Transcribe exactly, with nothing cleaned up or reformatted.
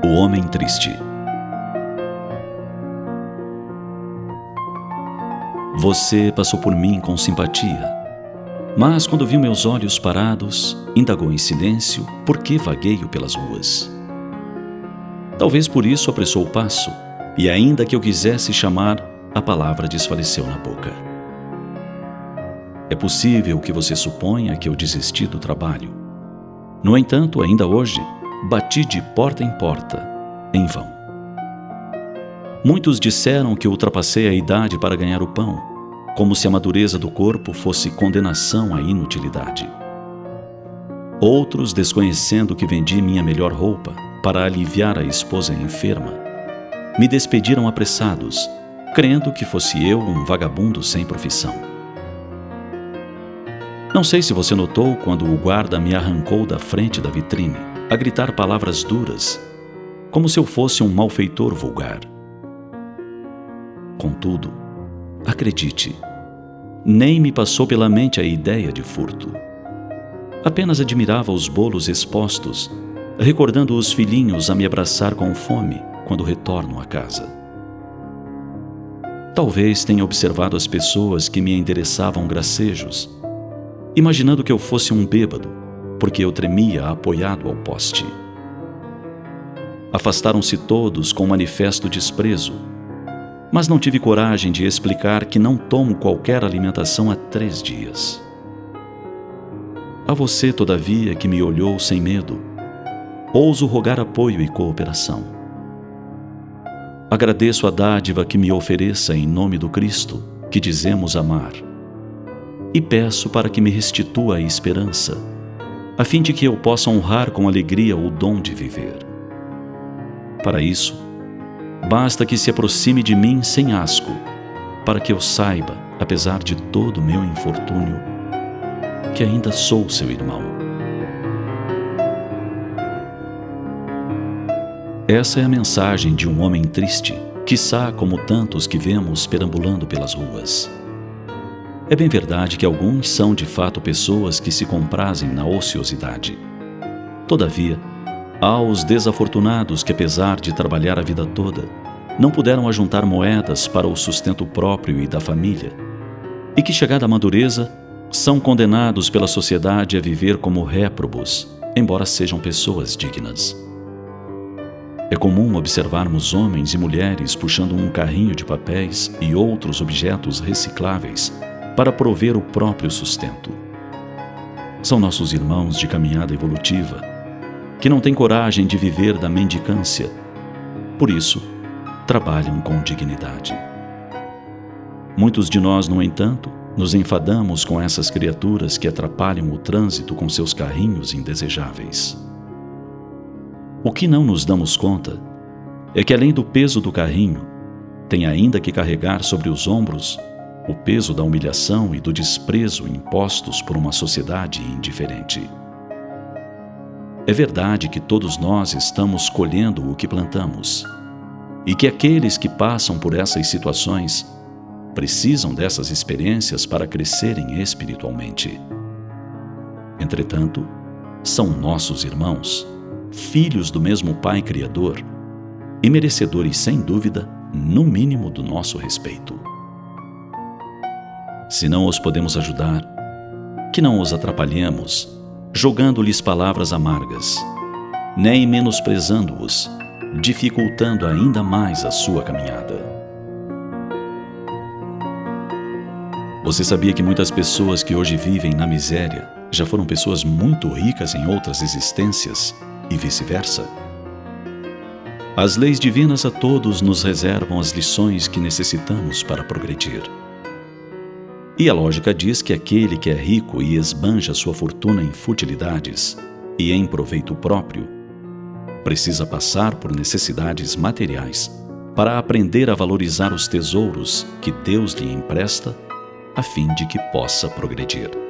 O homem triste. Você passou por mim com simpatia, mas quando viu meus olhos parados, indagou em silêncio por que vagueio pelas ruas. Talvez por isso apressou o passo, e ainda que eu quisesse chamar, a palavra desfaleceu na boca. É possível que você suponha que eu desisti do trabalho. No entanto, ainda hoje, bati de porta em porta, em vão. Muitos disseram que ultrapassei a idade para ganhar o pão, como se a madureza do corpo fosse condenação à inutilidade. Outros, desconhecendo que vendi minha melhor roupa para aliviar a esposa enferma, me despediram apressados, crendo que fosse eu um vagabundo sem profissão. Não sei se você notou quando o guarda me arrancou da frente da vitrine, a gritar palavras duras, como se eu fosse um malfeitor vulgar. Contudo, acredite, nem me passou pela mente a ideia de furto. Apenas admirava os bolos expostos, recordando os filhinhos a me abraçar com fome quando retorno a casa. Talvez tenha observado as pessoas que me endereçavam gracejos, imaginando que eu fosse um bêbado, porque eu tremia apoiado ao poste. Afastaram-se todos com manifesto desprezo, mas não tive coragem de explicar que não tomo qualquer alimentação há três dias. A você, todavia, que me olhou sem medo, ouso rogar apoio e cooperação. Agradeço a dádiva que me ofereça em nome do Cristo, que dizemos amar, e peço para que me restitua a esperança, a fim de que eu possa honrar com alegria o dom de viver. Para isso, basta que se aproxime de mim sem asco, para que eu saiba, apesar de todo o meu infortúnio, que ainda sou seu irmão. Essa é a mensagem de um homem triste, quiçá como tantos que vemos perambulando pelas ruas. É bem verdade que alguns são de fato pessoas que se comprazem na ociosidade. Todavia, há os desafortunados que, apesar de trabalhar a vida toda, não puderam ajuntar moedas para o sustento próprio e da família, e que, chegada à madureza, são condenados pela sociedade a viver como réprobos, embora sejam pessoas dignas. É comum observarmos homens e mulheres puxando um carrinho de papéis e outros objetos recicláveis para prover o próprio sustento. São nossos irmãos de caminhada evolutiva, que não têm coragem de viver da mendicância. Por isso, trabalham com dignidade. Muitos de nós, no entanto, nos enfadamos com essas criaturas que atrapalham o trânsito com seus carrinhos indesejáveis. O que não nos damos conta é que, além do peso do carrinho, tem ainda que carregar sobre os ombros o peso da humilhação e do desprezo impostos por uma sociedade indiferente. É verdade que todos nós estamos colhendo o que plantamos, e que aqueles que passam por essas situações precisam dessas experiências para crescerem espiritualmente. Entretanto, são nossos irmãos, filhos do mesmo Pai Criador, e merecedores, sem dúvida, no mínimo do nosso respeito. Se não os podemos ajudar, que não os atrapalhemos, jogando-lhes palavras amargas, nem menosprezando-os, dificultando ainda mais a sua caminhada. Você sabia que muitas pessoas que hoje vivem na miséria já foram pessoas muito ricas em outras existências e vice-versa? As leis divinas a todos nos reservam as lições que necessitamos para progredir. E a lógica diz que aquele que é rico e esbanja sua fortuna em futilidades e em proveito próprio, precisa passar por necessidades materiais para aprender a valorizar os tesouros que Deus lhe empresta, a fim de que possa progredir.